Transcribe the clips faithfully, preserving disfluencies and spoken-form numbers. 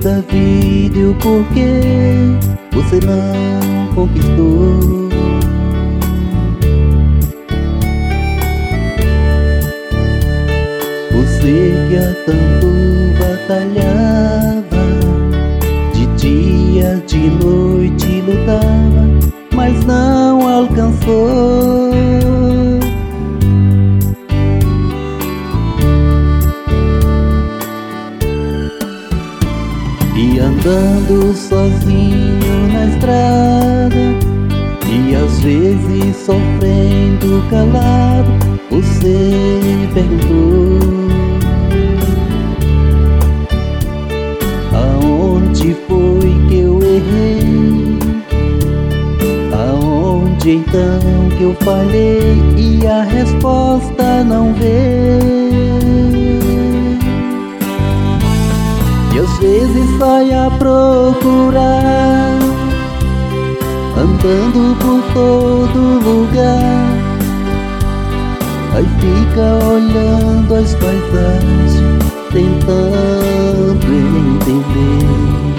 da vida e o porquê você não conquistou. Você que há tanto batalhava, de dia, de noite lutava, mas não alcançou. E andando sozinho na estrada, e às vezes sofrendo calado, você perguntou: aonde foi que eu errei? Aonde então que eu falhei? E a resposta não veio. E às vezes sai a procurar, andando por todo lugar, aí fica olhando as paisagens, tentando entender.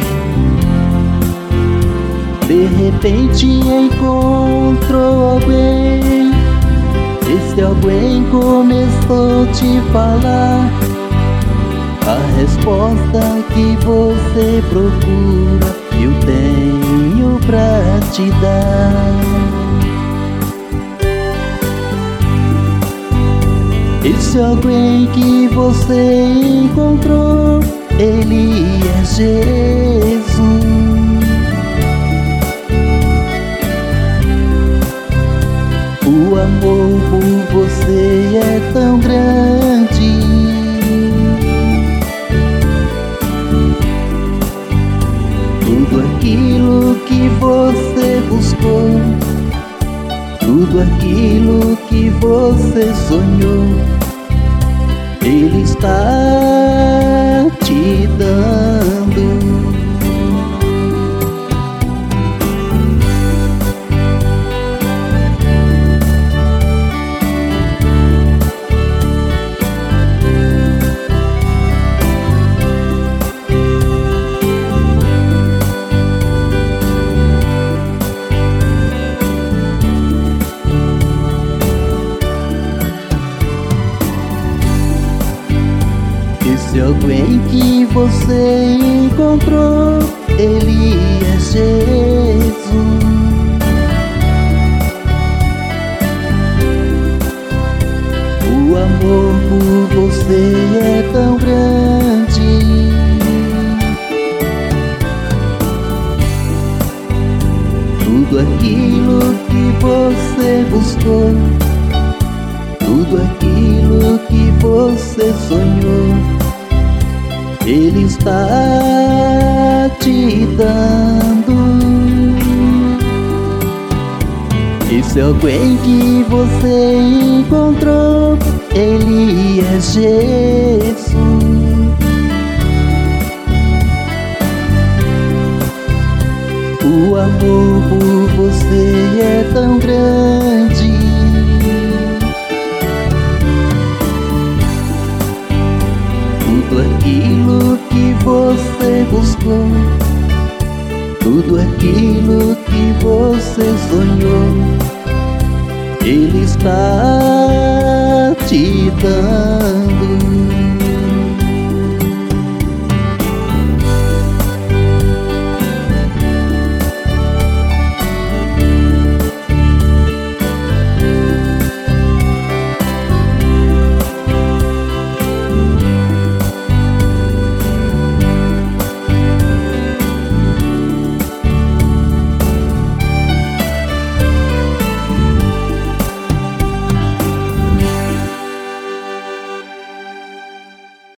De repente encontrou alguém, esse alguém começou a te falar a resposta que você procura, eu tenho pra te dar. Esse alguém que você encontrou, ele é Jesus. O amor por você é tão grande, tudo aquilo que você buscou, tudo aquilo que você sonhou, Ele está te dando. Esse alguém que você encontrou, ele é Jesus. O amor por você é tão grande, tudo aquilo que você buscou, tudo aquilo que você sonhou, Ele está te dando. Esse alguém que você encontrou, Ele é Jesus. O amor por você é tão grande, tudo aquilo que você buscou, tudo aquilo que você sonhou, Ele está te dando.